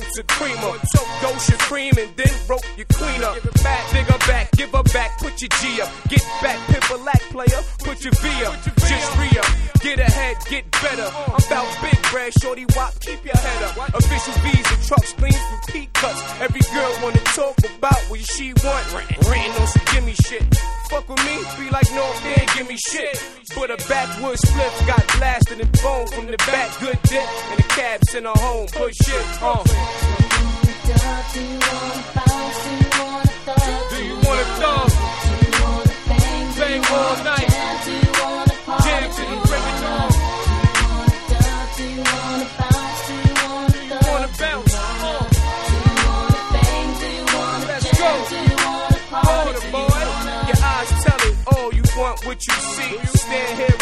sips of creamer. Soak dose your cream and then rope your queen up. Give it back, bigger back, give her back, put your G up. Get back, pimp a lack player, put your V up. Just re-up, get ahead, get better. I'm about big bread, shorty wop, keep your head up. Official V's and truck screens from P cuts. Every girl wanna talk about what she want. Ranting on some gimme shit. Fuck with me, be like no, they ain't give me shit. But a backwoods flip got blasted and bone from the back. Good dick and the cab sent her home. Good shit, Do you wanna bounce? Do you wanna thug? Do you wanna thug? Do you wanna bang? Do you all wanna night? jam? Do you wanna party? Jam till you break it on. Do you wanna bounce? Do you wanna thug? Wanna bounce? Do you wanna bang? Do you wanna Let's jam? go. Do you wanna party? Hold it, boy. Your eyes tell it all. You want what you see. Stand here